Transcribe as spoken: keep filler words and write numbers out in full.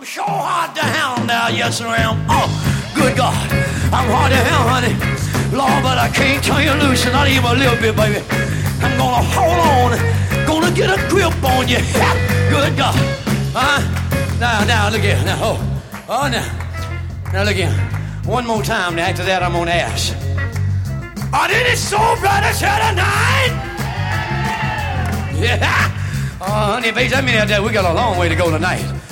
I'm sure hard to handle now, yes I am. Oh, good God, I'm hard to handle, honey. Lord, but I can't turn you loose, not even a little bit, baby. I'm gonna hold on, gonna get a grip on you. Good God. Huh? Now, now, look here. Now, oh, oh, now. Now, look here. One more time, now, after that, I'm gonna ask. Are any soul brothers here tonight? Yeah. Oh, honey, baby, that means that we got a long way to go tonight.